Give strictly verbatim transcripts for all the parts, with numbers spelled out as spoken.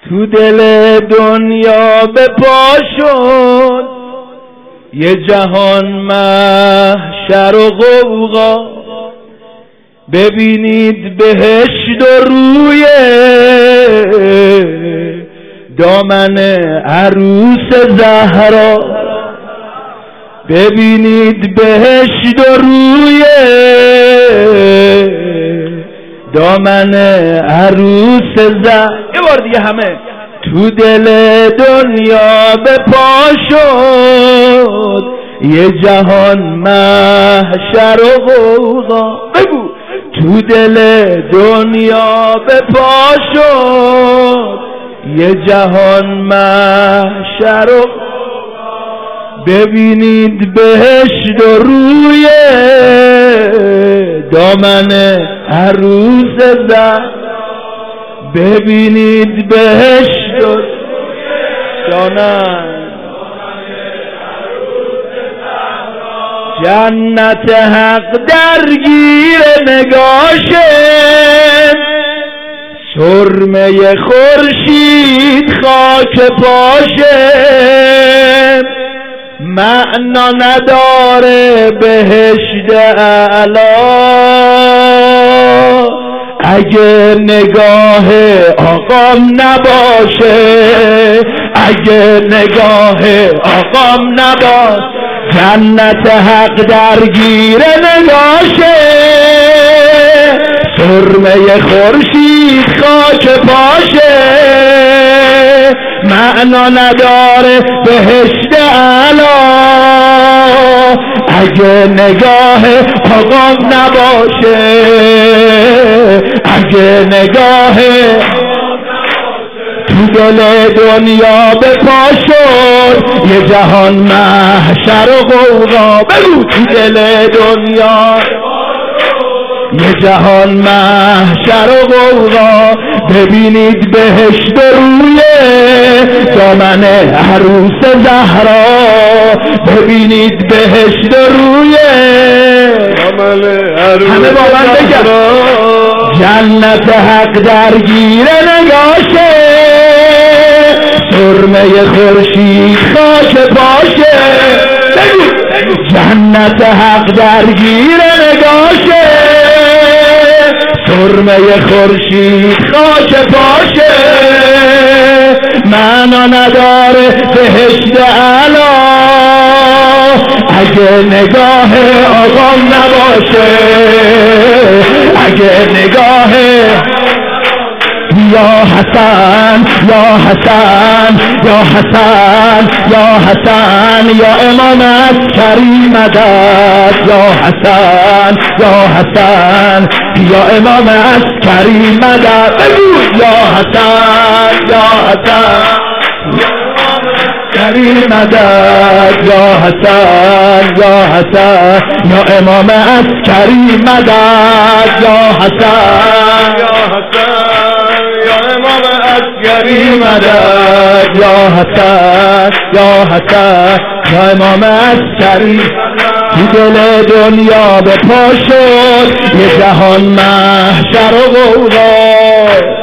تو دل دنیا به پا شد یه جهان محشر و غوغا، ببینید بهشت و روی دامن عروس زهرا، ببینید بهشت و روی دامن عروس زهرا. یه بار دیگه همه. تو دل دنیا به پا شد یه جهان محشر و غوغا، بگو تو دل دنیا به پا شد یه جهان محشر و ببینید بهشت و روی دامن عروس زهرا، ببینید بهشت و دامن جنت حق درگیر نگاشه، سرمه خورشید خاک پاشه، معنا نداره بهشت اعلا اگه نگاه آقام نباشه، اگه نگاه آقام نباشه. جنت حق درگیر نگاشه، سرمه خورشید خاک پاشه، معنا نداره بهشت اعلا اگه نگاه آقام نباشه، اگه نگاه تو دل دنیا به پا شد یه جهان محشر و غوغا، بگو تو دل دنیا یه جهان محشر و غوغا، ببینید بهشت روی دامن عروس زهرا، ببینید بهشت روی دامن عروس همه با من بگم جنت حق درگیر نگاشه، سرمه خورشید خاک پاشه، جنت حق درگیر نگاشه، سرمه خورشید خاک پاشه، معنا نداره بهشت اعلا اگه نگاه آقام نباشه، اگه نگاه یا حسن یا حسن یا حسن یا حسن یا امام عسکری مدد، یا حسن یا حسن یا امام عسکری مدد، بگو یا حسن یا حسن عسکری مدد، یا حسن یا حسن یا امام عسکری مدد، یا حسن یا حسن امام عسکری مدد، یا حسن یا حسن یا امام عسکری. تو دل دنیا به پا شد یه جهان محشر و غوغا،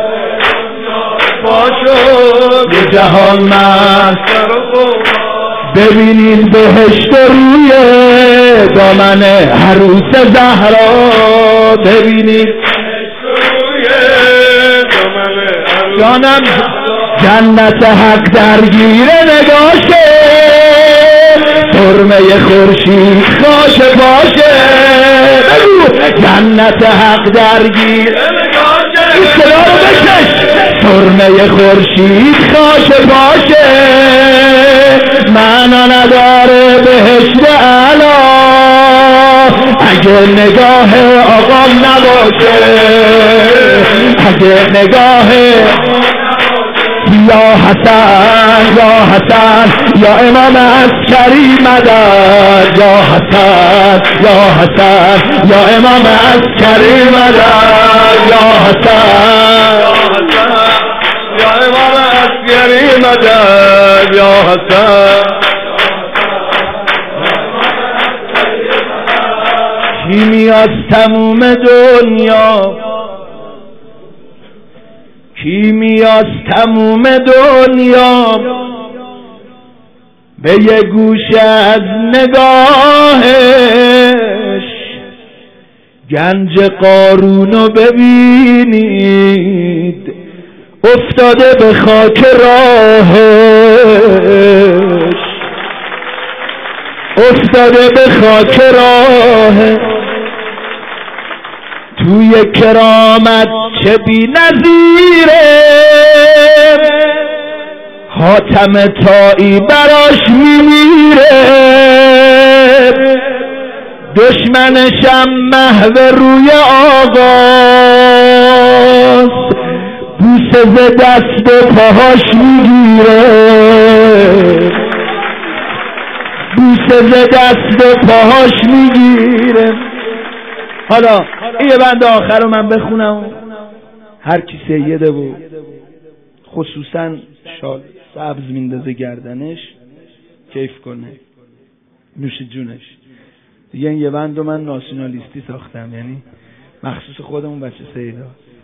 پا شد یه جهان محشر و غوغا، ببینید بهشت روی دامن عروس زهرا، ببینید جانم جنت حق درگیر نگاشه، سرمه خورشید خاک پاشه، بگو جنت حق درگیر نگاشه، اصطلاح رو بکش، سرمه خورشید خاک پاشه، معنا نداره بهشت اعلا اگه نگاه آقام نباشه، اگه نگاه یا حسن یا حسن یا امام عسکری مدد، یا حسن یا حسن یا امام عسکری مدد، یا حسن یا امام عسکری مدد، یا حسن. کی میاد تموم دنیا کیمیاست تموم دنیا به یه گوشه از نگاهش، گنج قارونو ببینید افتاده به خاک راهش، افتاده به خاک راهش. توی کرامت چه بی نظیره، حاتم طایی براش میمیره، دشمنشم محو روی آقاست، بوسه ز دست و پاهاش میگیره، بوسه ز دست و پاهاش میگیره. حالا این یه بند آخر رو من بخونم، هر کی سیده و خصوصا شال سبز میندازه گردنش کیف کنه، نوش جونش. دیگه این یه بند رو من ناسیونالیستی ساختم، یعنی مخصوص خودمون بچه سیده.